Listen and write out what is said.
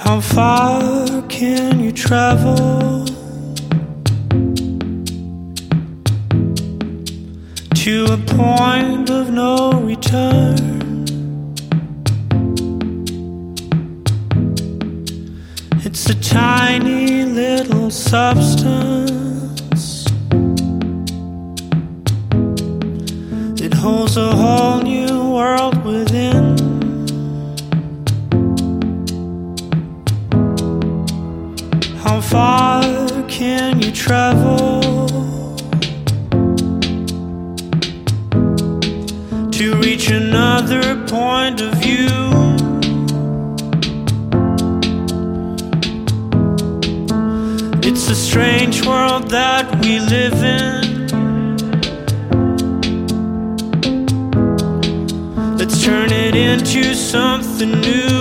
How far can you travel to a point of no return? It's a tiny little substance. It holds a whole new world within. How far can you travel to reach another point of view? It's a strange world that we live in. Let's turn it into something new.